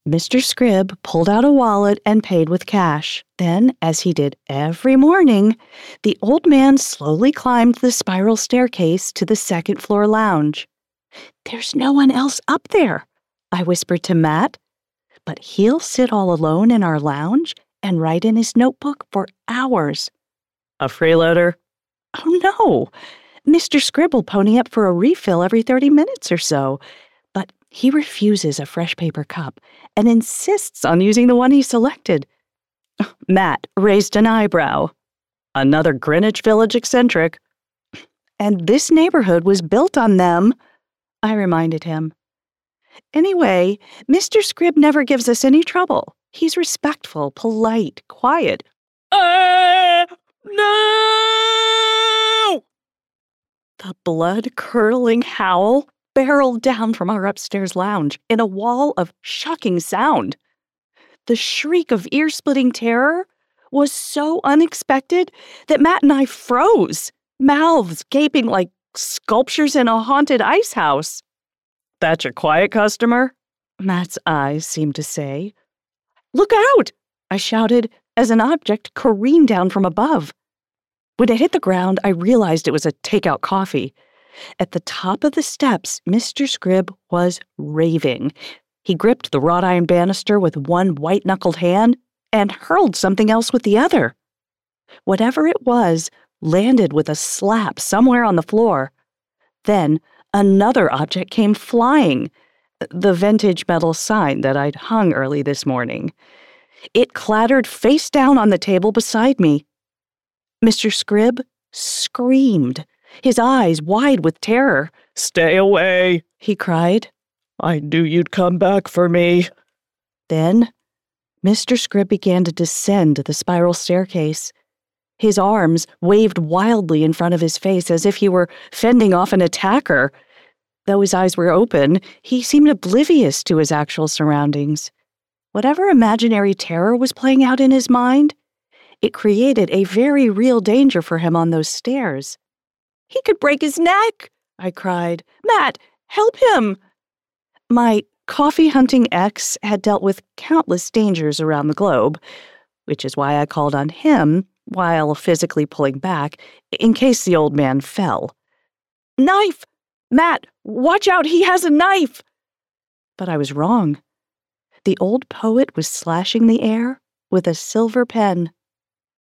Mr. Scribb pulled out a wallet and paid with cash. Then, as he did every morning, the old man slowly climbed the spiral staircase to the second-floor lounge. "There's no one else up there," I whispered to Matt. "But he'll sit all alone in our lounge and write in his notebook for hours." "A freeloader?" "Oh, no. Mr. Scribb will pony up for a refill every 30 minutes or so. But he refuses a fresh paper cup and insists on using the one he selected." Matt raised an eyebrow. "Another Greenwich Village eccentric." "And this neighborhood was built on them," I reminded him. "Anyway, Mr. Scribb never gives us any trouble. He's respectful, polite, quiet." No! The blood-curdling howl barreled down from our upstairs lounge in a wall of shocking sound. The shriek of ear-splitting terror was so unexpected that Matt and I froze, mouths gaping like sculptures in a haunted ice house. "That's your quiet customer?" Matt's eyes seemed to say. "Look out!" I shouted as an object careened down from above. When it hit the ground, I realized it was a takeout coffee. At the top of the steps, Mr. Scribb was raving. He gripped the wrought iron banister with one white-knuckled hand and hurled something else with the other. Whatever it was landed with a slap somewhere on the floor. Then another object came flying, the vintage metal sign that I'd hung early this morning. It clattered face down on the table beside me. Mr. Scribb screamed, his eyes wide with terror. "Stay away," he cried. "I knew you'd come back for me." Then Mr. Scribb began to descend the spiral staircase. His arms waved wildly in front of his face as if he were fending off an attacker. Though his eyes were open, he seemed oblivious to his actual surroundings. Whatever imaginary terror was playing out in his mind, it created a very real danger for him on those stairs. "He could break his neck!" I cried. "Matt, help him!" My coffee-hunting ex had dealt with countless dangers around the globe, which is why I called on him while physically pulling back in case the old man fell. "Knife! Matt, watch out, he has a knife!" But I was wrong. The old poet was slashing the air with a silver pen.